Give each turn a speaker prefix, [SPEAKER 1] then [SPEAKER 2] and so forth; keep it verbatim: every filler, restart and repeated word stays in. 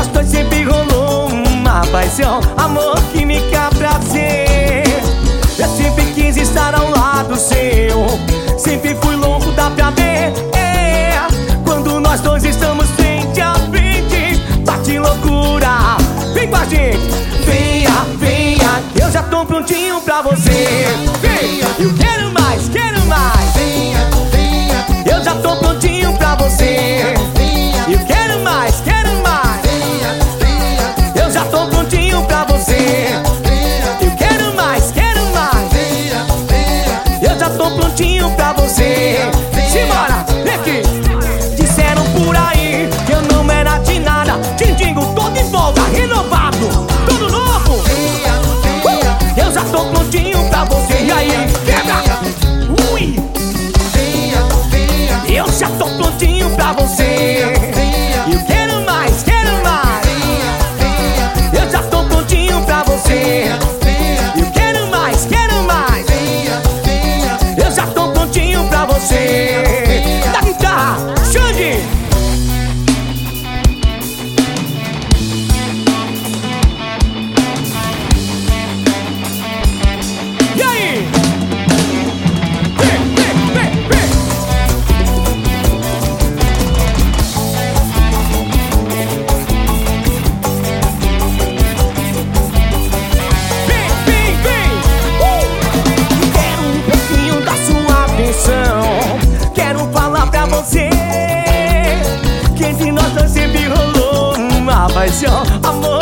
[SPEAKER 1] nós dois sempre rolou uma paixão, amor, química, prazer. Eu sempre quis estar ao lado seu, sempre fui louco, dá pra ver. É, quando nós dois estamos frente a frente, bate loucura. Vem com a gente, venha, venha, eu já tô prontinho pra você. Venha, eu quero mais, quero mais.
[SPEAKER 2] Venha, venha,
[SPEAKER 1] eu já tô prontinho pra você. Eu quero mais, quero mais.
[SPEAKER 2] venha, venha,
[SPEAKER 1] Eu já tô prontinho pra você. Eu quero mais, quero mais.
[SPEAKER 2] venha, venha,
[SPEAKER 1] Eu já tô prontinho pra você. Simbora, vem aqui. Disseram por aí que eu não era de nada. Tindingo todo em volta, renovado, tudo novo.
[SPEAKER 2] venha, venha,
[SPEAKER 1] Eu já tô prontinho pra você. E aí, quebra. Ui,
[SPEAKER 2] venha, venha,
[SPEAKER 1] eu já tô prontinho pra você. Eu quero mais, quero mais. Eu já tô prontinho pra você. Eu quero mais, quero mais. Eu já tô prontinho pra você. Da guitarra, Xande. E aí? Vem, vem, vem, vem. Vem, vem, vem. Uh! Quero um pouquinho da sua atenção. Quero falar pra você que entre nós dois sempre rolou uma paixão, amor.